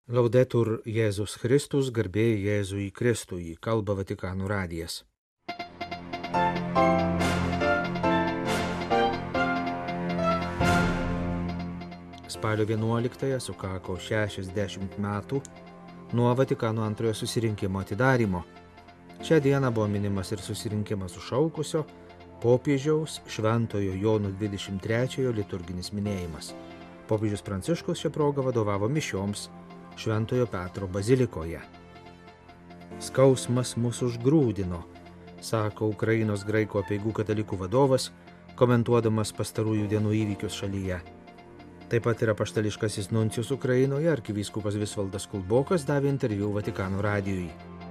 Laudetur Jėzus Kristus, garbė Jėzui Kristui, kalba Vatikano radijas. Spalio 11-ąją sukako 60 metų nuo Vatikano antrojo susirinkimo atidarymo. Šią dieną buvo minimas ir susirinkimas sušaukusio popiežiaus Šventojo Jono 23-ojo liturginis minėjimas. Popiežius Pranciškus šią progą vadovavo mišioms Šventojo Petro bazilikoje. Skausmas mus užgrūdino, sako Ukrainos graikų apeigų katalikų vadovas, komentuodamas pastarųjų dienų įvykius šalyje. Taip pat ir apaštališkasis nuncijus Ukrainoje, arkivyskupas Visvaldas Kulbokas, davė interviu Vatikano radijui.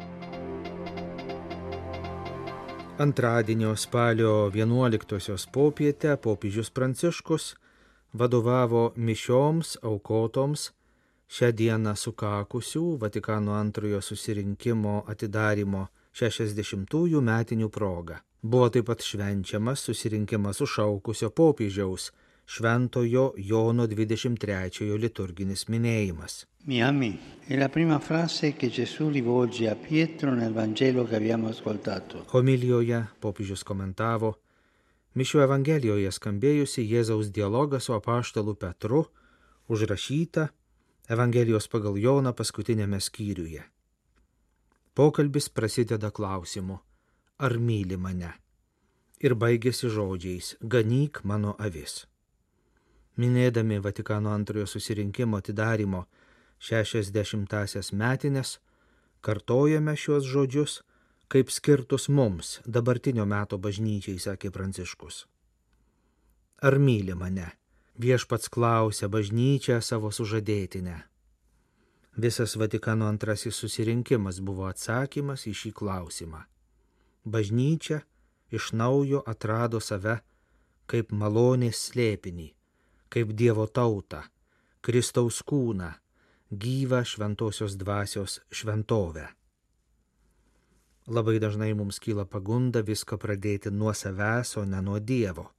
Antradienio spalio 11-osios popietę popiežius Pranciškus vadovavo mišioms aukotoms šią dieną sukakusių Vatikano antrojo susirinkimo atidarymo 60-ųjų metinių proga. Buvo taip pat švenčiamas susirinkimas sušaukusio popiežiaus Šventojo Jono 23-ojo liturginis minėjimas. Mi ami, è la prima frase che Gesù rivolge a Pietro nel Vangelo che abbiamo ascoltato. Homilijoje popiežius komentavo mišių evangelijoje skambėjusi Jėzaus dialogą su apaštalu Petru, užrašyta Evangelijos pagal Joną paskutinėme skyriuje. Pokalbis prasideda klausimu, ar myli mane? Ir baigėsi žodžiais, ganyk mano avis. Minėdami Vatikano antrojo susirinkimo atidarymo 60-asias metines, kartojame šiuos žodžius, kaip skirtus mums, dabartinio meto bažnyčiai, sakė Pranciškus. Ar myli mane? Viešpats klausia bažnyčią savo sužadėtinę. Visas Vatikano antrasis susirinkimas buvo atsakymas į šį klausimą. Bažnyčia iš naujo atrado save kaip malonės slėpinį, kaip Dievo tautą, Kristaus kūną, gyvą šventosios dvasios šventovę. Labai dažnai mums kyla pagunda viską pradėti nuo savęs, o ne nuo Dievo.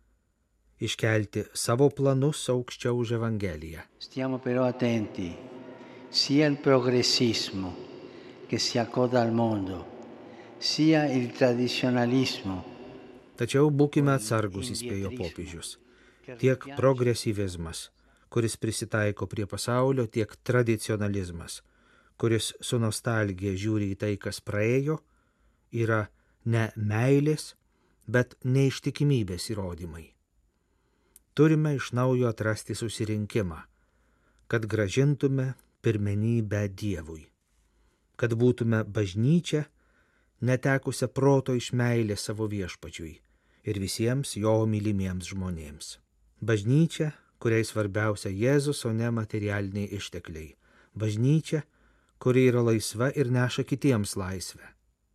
Iškelti savo planus aukščiau už Evangeliją. Stiamo però attenti, sia il progressismo che si accoda al mondo, sia il tradizionalismo. Tačiau būkime atsargus, įspėjo popiežius. Tiek progresyvizmas, kuris prisitaiko prie pasaulio, tiek tradicionalizmas, kuris su nostalgija žiūri į tai, kas praėjo, yra ne meilės, bet neištikimybės įrodymai. Turime iš naujo atrasti susirinkimą, kad grąžintume pirmenybę Dievui, kad būtume bažnyčia, netekusią proto iš meilės savo viešpačiui ir visiems jo mylimiems žmonėms. Bažnyčia, kuriai svarbiausia Jėzus, o ne materialiniai ištekliai. Bažnyčia, kuri yra laisva ir neša kitiems laisvę.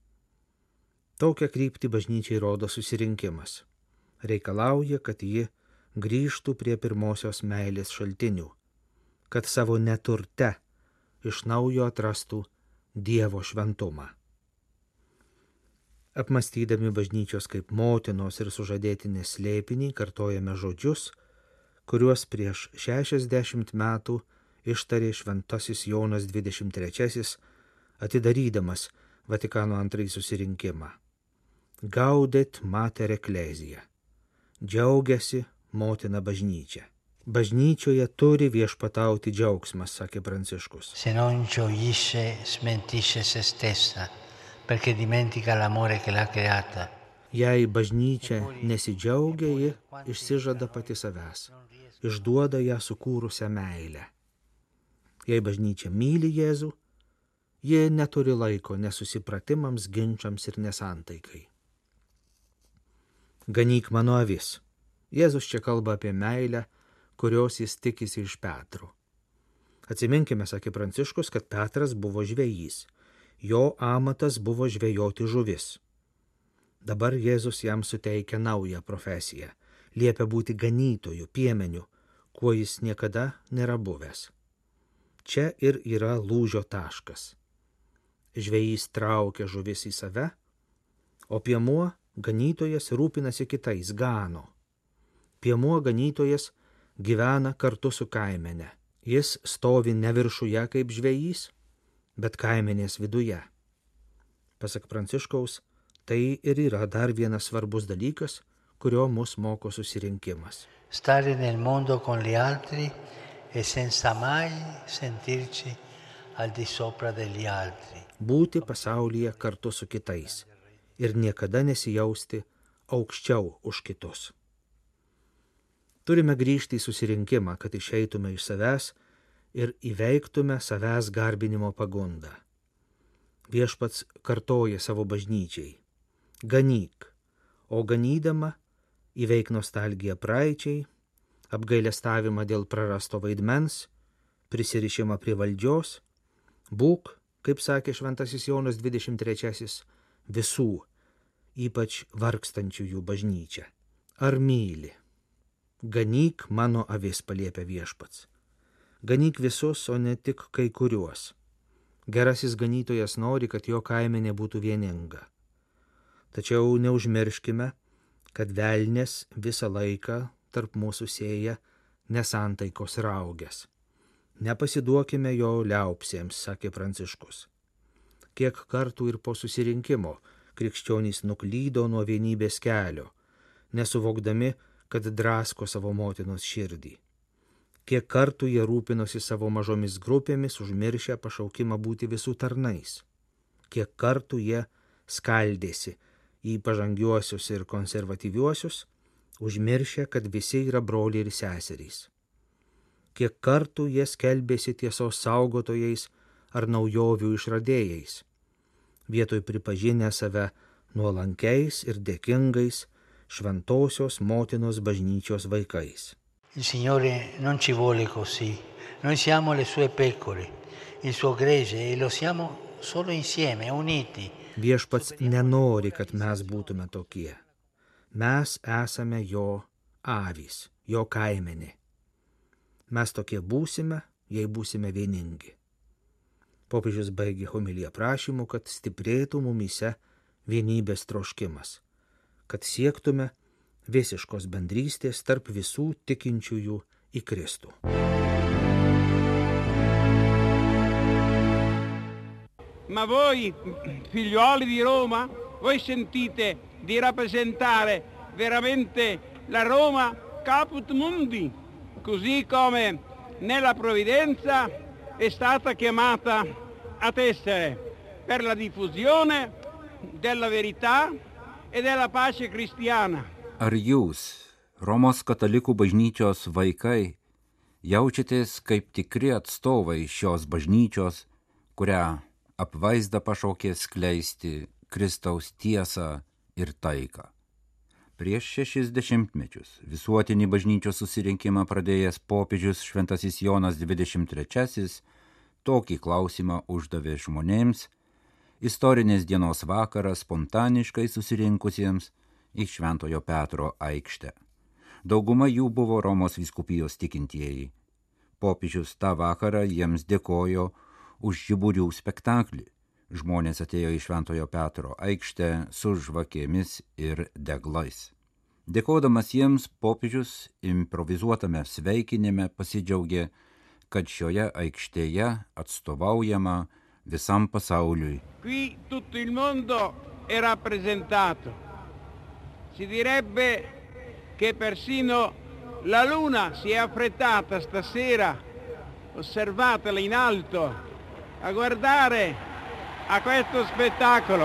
Tokią kryptį bažnyčiai rodo susirinkimas. Reikalauja, kad ji grįžtų prie pirmosios meilės šaltinių, kad savo neturte iš naujo atrastų Dievo šventumą. Apmąstydami bažnyčios kaip motinos ir sužadėtinės slėpinį, kartojame žodžius, kuriuos prieš 60 metų ištarė šventasis Jonas 23, atidarydamas Vatikano antrąjį susirinkimą. Gaudet mater ecclesia. Džiaugiasi motina bažnyčia. Bažnyčioje turi viešpatauti džiaugsmas, sakė Pranciškus. Se non gioisce, smentisce se stessa, perché dimentica l'amore che l'ha creata. Jei bažnyčia nesidžiaugia, ji išsižada pati savęs, išduoda ją sukūrusią meilę. Jei bažnyčia myli Jėzų, ji neturi laiko nesusipratimams, ginčams ir nesantaikai. Ganyk mano avis. Jėzus čia kalba apie meilę, kurios jis tikisi iš Petro. Atsiminkime, sakė Pranciškus, kad Petras buvo žvejys. Jo amatas buvo žvejoti žuvis. Dabar Jėzus jam suteikia naują profesiją. Liepia būti ganytoju, piemeniu, kuo jis niekada nėra buvęs. Čia ir yra lūžio taškas. Žvejys traukia žuvis į save, o piemuo, ganytojas, rūpinasi kitais, gano. Piemuo ganytojas gyvena kartu su kaimene, Jis stovi ne viršuje kaip žvejys, bet kaimenės viduje. Pasak Pranciškaus, tai ir yra dar vienas svarbus dalykas, kurio mus moko susirinkimas. Stare nel mondo con gli altri e senza mai sentirci al di sopra degli altri. Būti pasaulyje kartu su kitais ir niekada nesijausti aukščiau už kitus. Turime grįžti į susirinkimą, kad išeitume iš savęs ir įveiktume savęs garbinimo pagundą. Viešpats kartoja savo bažnyčiai: ganyk, o ganydama įveik nostalgiją praeičiai, apgailestavimą dėl prarasto vaidmens, prisirišimą prie valdžios, būk, kaip sakė šventasis Jonas 23, visų, ypač vargstančiųjų bažnyčia. Ar myli? Ganyk mano avis, paliepia viešpats. Ganyk visus, o ne tik kai kuriuos. Gerasis ganytojas nori, kad jo kaimenė būtų vieninga. Tačiau neužmirškime, kad velnės visą laiką tarp mūsų sėja nesantaikos raugės. Nepasiduokime jo liaupsėms, sakė Pranciškus. Kiek kartų ir po susirinkimo krikščionys nuklydo nuo vienybės kelio, nesuvokdami, kad drasko savo motinos širdį. Kiek kartų jie rūpinosi savo mažomis grupėmis, užmiršę pašaukimą būti visų tarnais. Kiek kartų jie skaldėsi į pažangiuosius ir konservatyviuosius, užmiršę, kad visi yra broliai ir seserys. Kiek kartų jie skelbėsi tiesos saugotojais ar naujovių išradėjais, vietoj pripažinę save nuolankiais ir dėkingais šventosios motinos bažnyčios vaikais. Il Signore non ci vuole così. Noi siamo le sue pecore, il suo gregge, e lo siamo solo insieme, uniti. Viešpats nenori, kad mes būtume tokie. Mes esame jo avys, jo kaimenė. Mes tokie būsime, jei būsime vieningi. Popiežius baigė homiliją prašymu, kad stiprėtų mumyse vienybės troškimas, kad siektume visiškos bendrystės tarp visų tikinčiųjų į Kristų. Ma voi, figliuoli di Roma, voi sentite di rappresentare veramente la Roma caput mundi, così come nella provvidenza è stata chiamata a tessere per la diffusione della verità e della pace cristiana. Ar jūs, Romos katalikų bažnyčios vaikai, jaučiatės kaip tikri atstovai šios bažnyčios, kurią apvaizda pašaukė skleisti Kristaus tiesą ir taiką? Prieš 60 metus visuotinį bažnyčios susirinkimą pradėjęs popiežius šventasis Jonas 23 tokį klausimą uždavė žmonėms istorinės dienos vakarą spontaniškai susirinkusiems į Šventojo Petro aikštę. Dauguma jų buvo Romos vyskupijos tikintieji. Popiežius tą vakarą jiems dėkojo už žiburių spektaklį. Žmonės atėjo į Šventojo Petro aikštę su žvakėmis ir deglais. Dėkodamas jiems, popiežius improvizuotame sveikinime pasidžiaugė, kad šioje aikštėje atstovaujama visam pasauliui. Qui tutto il mondo è rappresentato. Si direbbe che persino la luna si è affrettata stasera, osservatela in alto, a guardare a questo spettacolo.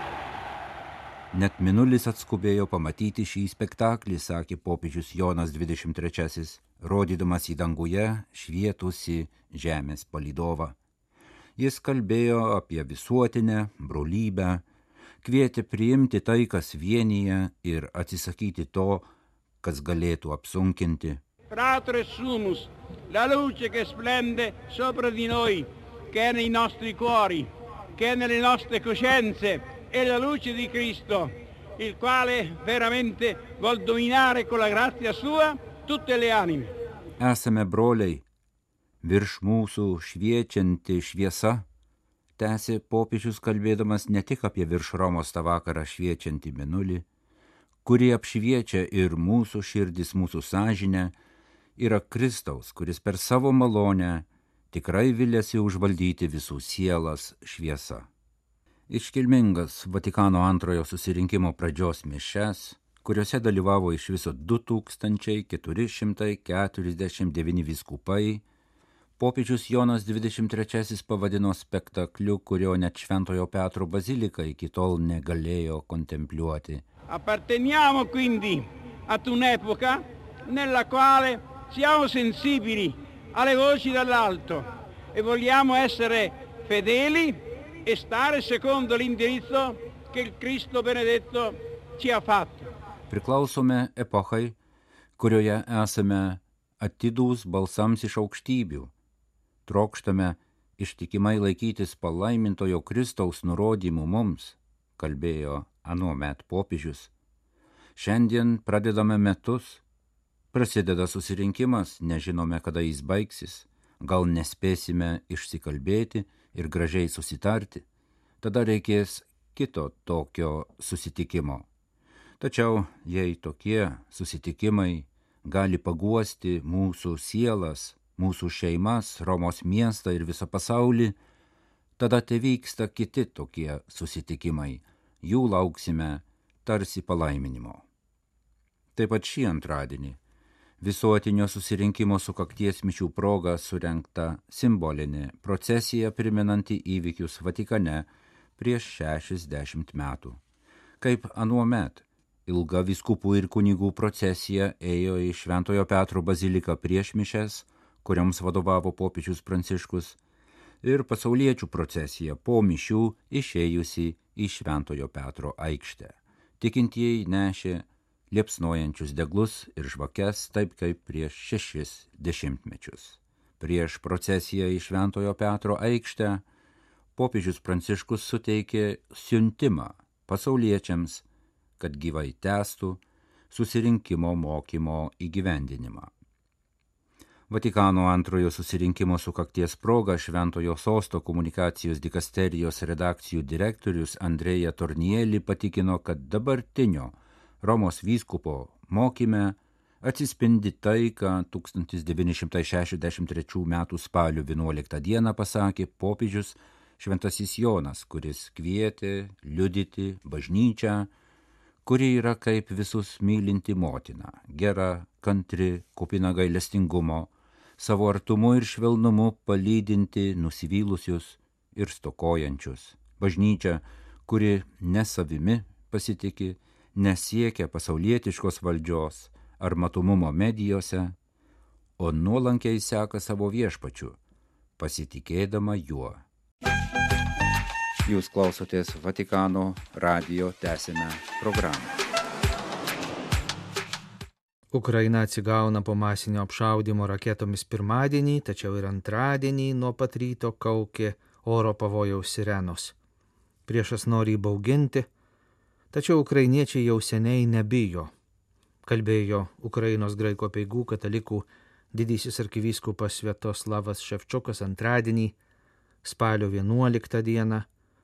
Net mėnulis atskubėjo pamatyti šį spektaklį, sakė popiežius Jonas 23, rodydamas į danguje švietusi žemės palydovą. Jis kalbėjo apie visuotinę brolybę, kvietė priimti tai, kas vienyje, ir atsisakyti to, kas galėtų apsunkinti. Fratres sumus, la luce che splende sopra di noi, che è nei nostri cuori, che è nelle nostre coscienze, è la luce di Cristo, il quale veramente vuol dominare con la grazia sua tutte le anime. Esame broliai, virš mūsų šviečianti šviesa, tęsė popiežius kalbėdamas ne tik apie virš Romos tą vakarą šviečiantį mėnulį, kuri apšviečia ir mūsų širdis, mūsų sąžinę, yra Kristaus, kuris per savo malonę tikrai viliasi užvaldyti visų sielas šviesa. Iškilmingas Vatikano antrojo susirinkimo pradžios mišias, kuriuose dalyvavo iš viso 2449 vyskupai, popiežius Jonas XXIII pavadino spektakliu, kurio net Šventojo Petro bazilika iki tol negalėjo kontempliuoti. Apparteniamo quindi ad un'epoca nella quale siamo sensibili alle voci dall'alto e vogliamo essere fedeli e stare secondo l'indirizzo che il Cristo benedetto ci ha fatto. Priklausome epochai, kurioje esame atidūs balsams iš aukštybių. Trokštame ištikimai laikytis palaimintojo Kristaus nurodymų mums, kalbėjo anuomet popiežius. Šiandien pradedame metus. Prasideda susirinkimas, nežinome, kada jis baigsis, gal nespėsime išsikalbėti ir gražiai susitarti, tada reikės kito tokio susitikimo. Tačiau jei tokie susitikimai gali paguosti mūsų sielas, mūsų šeimas, Romos miestą ir visą pasaulį, tada vyksta kiti tokie susitikimai, jų lauksime tarsi palaiminimo. Taip pat šį antradienį visuotinio susirinkimo sukakties mišių proga surengta simbolinė procesija primenanti įvykius Vatikane prieš 60 metų. Kaip anuomet, ilga vyskupų ir kunigų procesija ėjo į Šventojo Petro baziliką prieš mišias, kuriams vadovavo popiežius Pranciškus, ir pasauliečių procesija po mišių išėjusi į Šventojo Petro aikštę. Tikintieji nešė liepsnojančius deglus ir žvakes, taip kaip prieš 60 mečius. Prieš procesiją į Šventojo Petro aikštę popiežius Pranciškus suteikė siuntimą pasauliečiams, kad gyvai tęstų susirinkimo mokymo įgyvendinimą. Vatikano antrojo susirinkimo sukakties proga Šventojo Sosto komunikacijos dikasterijos redakcijų direktorius Andrėja Tornielį patikino, kad dabartinio Romos vyskupo mokyme atsispindi tai, ką 1963 m. spalio 11 d. pasakė popiežius Šventasis Jonas, kuris kvietė liudyti bažnyčią, kuri yra kaip visus mylinti motina, gera, kantri, kupina gailestingumo, savo artumu ir švelnumu palydinti nusivylusius ir stokojančius. Bažnyčia, kuri ne savimi pasitiki, nesiekia pasaulietiškos valdžios ar matomumo medijose, o nuolankiai seka savo viešpačiu, pasitikėdama juo. Jūs klausotės Vatikano radijo, tęsime programą. Ukraina atsigauna po masinio apšaudimo raketomis pirmadienį, tačiau ir antradienį nuo pat ryto kaukė oro pavojaus sirenos. Priešas nori įbauginti, tačiau ukrainiečiai jau seniai nebijo, kalbėjo Ukrainos graikų apeigų katalikų didysis arkivyskupas Sviatoslavas Ševčiukas antradienį, spalio 11 dieną,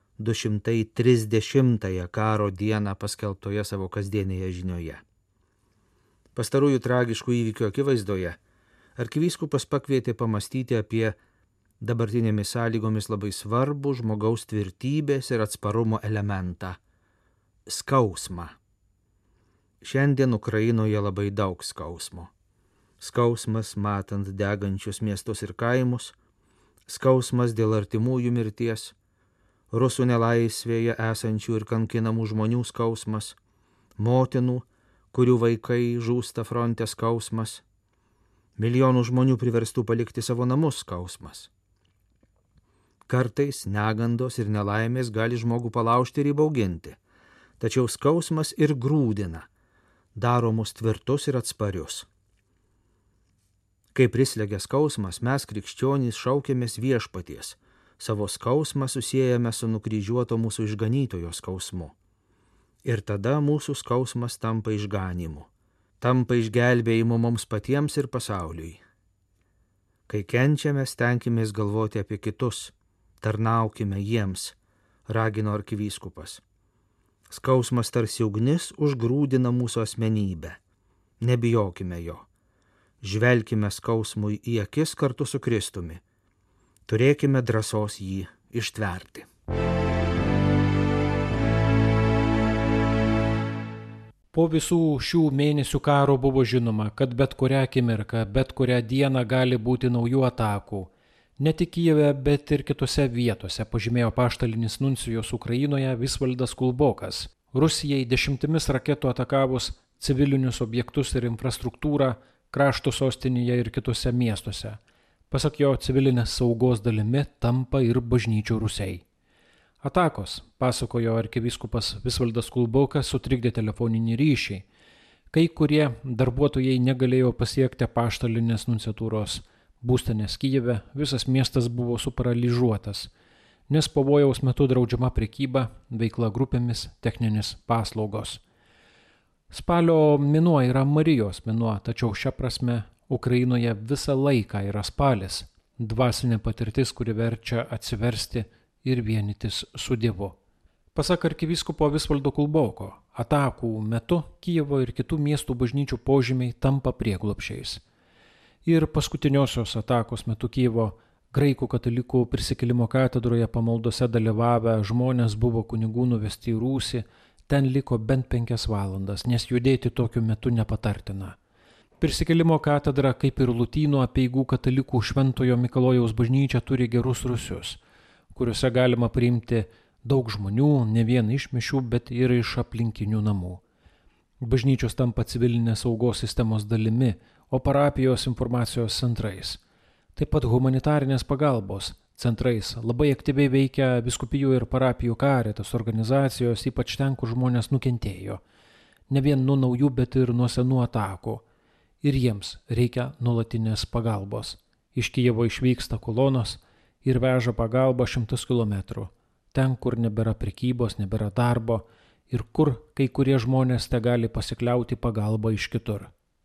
230-ąją karo dieną paskelbtoje savo kasdienėje žinioje. Pastarųjų tragiškų įvykių akivaizdoje arkivyskupas pakvietė pamastyti apie dabartinėmis sąlygomis labai svarbų žmogaus tvirtybės ir atsparumo elementą – skausmą. Šiandien Ukrainoje labai daug skausmo. Skausmas matant degančius miestus ir kaimus, skausmas dėl artimųjų mirties, rusų nelaisvėje esančių ir kankinamų žmonių skausmas, motinų, kurių vaikai žūsta fronte skausmas, milijonų žmonių priverstų palikti savo namus skausmas. Kartais negandos ir nelaimės gali žmogų palaužti ir įbauginti, tačiau skausmas ir grūdina, daro mus tvirtus ir atsparius. Kai prislegia skausmas, mes krikščionys šaukiamės viešpaties, savo skausmą susiejame su nukryžiuoto mūsų išganytojo skausmu. Ir tada mūsų skausmas tampa išganymu, tampa išgelbėjimu mums patiems ir pasauliui. Kai kenčiame, stenkimės galvoti apie kitus, tarnaukime jiems, ragino arkivyskupas. Skausmas tarsi ugnis užgrūdina mūsų asmenybę. Nebijokime jo. Žvelkime skausmui į akis kartu su Kristumi. Turėkime drąsos jį ištverti. Po visų šių mėnesių karo buvo žinoma, kad bet kurią akimirką, bet kurią dieną gali būti naujų atakų. Ne tik Kijeve, bet ir kitose vietose, pažymėjo apaštalinis nuncijus Ukrainoje Visvaldas Kulbokas. Rusijai 10 raketų atakavus civilinius objektus ir infrastruktūrą krašto sostinėje ir kitose miestuose. Pasak jo, civilinės saugos dalimi tampa ir bažnyčių rūsiai. Atakos, pasakojo arkivyskupas Visvaldas Kulbokas, sutrikdė telefoninį ryšį. Kai kurie darbuotojai negalėjo pasiekti apaštalinės nunciatūros būstinės Kijeve, visas miestas buvo suparalyžiuotas, nes pavojaus metu draudžiama prekyba, veikla grupėmis, techninės paslaugos. Spalio mėnuo yra Marijos mėnuo, tačiau šia prasme Ukrainoje visą laiką yra spalis, dvasinė patirtis, kuri verčia atsiversti ir vienytis su Dievu. Pasak arkivyskupo Visvaldo Kulboko, atakų metu Kijevo ir kitų miestų bažnyčių požymiai tampa prieglobsčiais. Ir paskutiniosios atakos metu Kijevo graikų katalikų prisikėlimo katedroje pamaldose dalyvavę žmonės buvo kunigų nuvesti į rūsį, ten liko bent 5 valandas, nes judėti tokiu metu nepatartina. Prisikėlimo katedra, kaip ir Lotynų apeigų katalikų Šventojo Mikalojaus bažnyčia, turi gerus rūsius, kuriuose galima priimti daug žmonių, ne vien iš mišių, bet ir iš aplinkinių namų. Bažnyčios tampa civilinės saugos sistemos dalimi, o parapijos informacijos centrais. Taip pat humanitarinės pagalbos centrais labai aktyviai veikia vyskupijų ir parapijų karitas organizacijos, ypač ten, kur žmonės nukentėjo. Ne vien nuo naujų, bet ir nuo senų atakų. Ir jiems reikia nuolatinės pagalbos. Iš Kijevo išvyksta kolonos ir veža pagalbą 100 kilometrų. Ten, kur nebėra prekybos, nebėra darbo ir kur kai kurie žmonės te gali pasikliauti pagalbą iš kitur.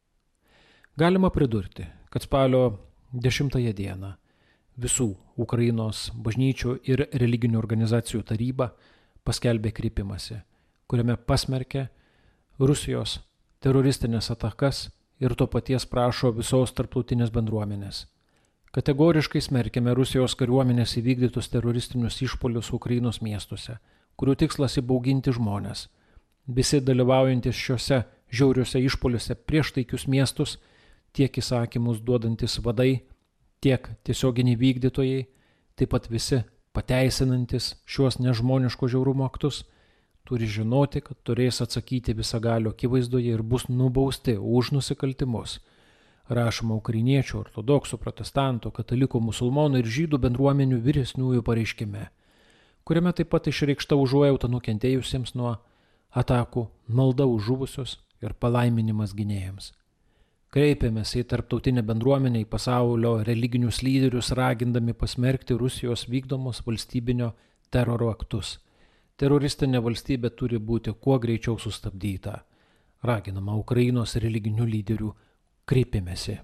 Galima pridurti, kad spalio 10 dieną visų Ukrainos bažnyčių ir religinių organizacijų taryba paskelbė kreipimąsi, kuriame pasmerkė Rusijos teroristinės atakas ir to paties prašo visos tarptautinės bendruomenės. Kategoriškai smerkėme Rusijos kariuomenės įvykdytus teroristinius išpuolius Ukrainos miestuose, kurių tikslas įbauginti žmonės. Visi dalyvaujantis šiuose žiauriuose išpuoliuose prieš taikius miestus, tiek įsakymus duodantis vadai, tiek tiesioginiai vykdytojai, taip pat visi pateisinantis šiuos nežmoniško žiaurumo aktus, turi žinoti, kad turės atsakyti visagalio akivaizdoje ir bus nubausti už nusikaltimus. Rašoma ukrainiečių, ortodoksų, protestantų, katalikų, musulmonų ir žydų bendruomenių vyresniųjų pareiškime, kuriame taip pat išreikšta užuojauta nukentėjusiems nuo atakų, malda už žuvusius ir palaiminimas gynėjams. Kreipėmės į tarptautinę bendruomenę, į pasaulio religinius lyderius, ragindami pasmerkti Rusijos vykdomos valstybinio teroro aktus. Teroristinė valstybė turi būti kuo greičiau sustabdyta. Raginama Ukrainos religinių lyderių kreipimėsi.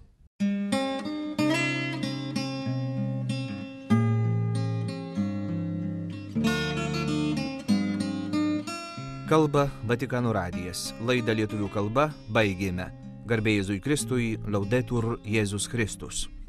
Kalba Vatikano radijas. Laidą lietuvių kalba baigėme. Garbė Jėzui Kristui, Laudetur Jėzus Kristus.